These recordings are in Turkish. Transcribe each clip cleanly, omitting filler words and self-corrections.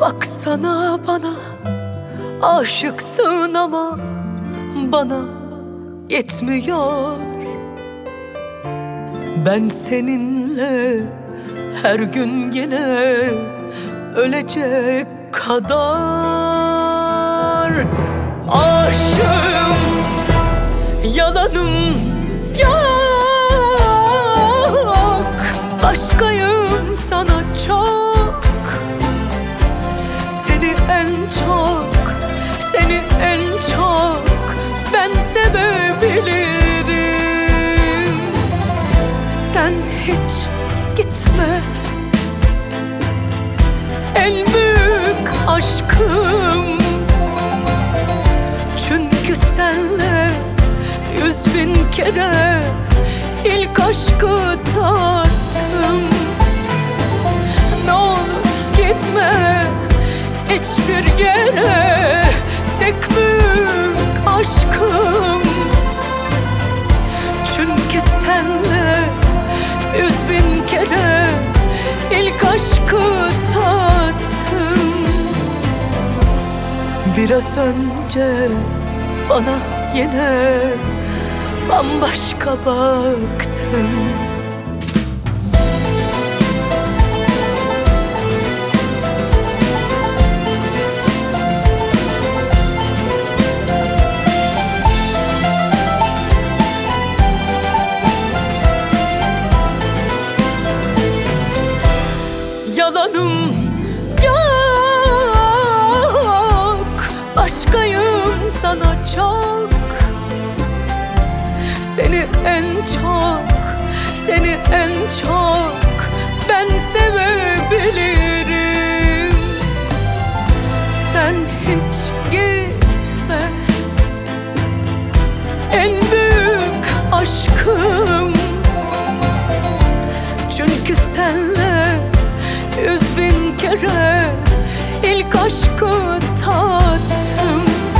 Baksana bana, aşıksın ama bana yetmiyor. Ben seninle her gün yine ölecek kadar aşığım, yalanım yok. Başkayım sana çok, seni en çok, seni en çok ben sevebilirim. Sen hiç gitme, en büyük aşkım. Çünkü senle 100.000 kere ilk aşkı tattım. Ne olur gitme hiçbir yere, tek büyük aşkım. Çünkü senle 100.000 kere ilk aşkı tattım. Biraz önce bana yine bambaşka baktın. Yalanım yok, başkayım sana çok. Seni en çok, seni en çok ben sevebilirim. Sen hiç gitme, en büyük aşkım. Çünkü senle 100.000 kere ilk aşkı tattım.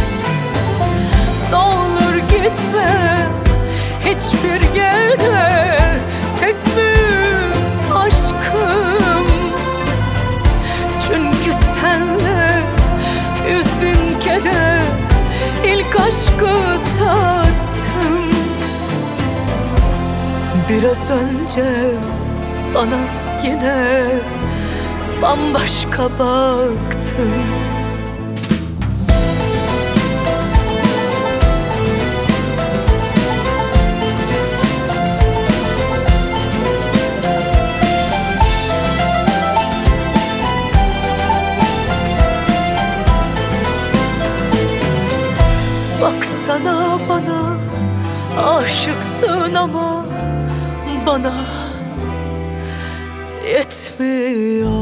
Ne olur gitme hiçbir yere, tek büyük aşkım. Çünkü senle 100.000 kere ilk aşkı tattım. Biraz önce bana yine bambaşka baktın. Baksana bana, aşıksın ama bana yetmiyor.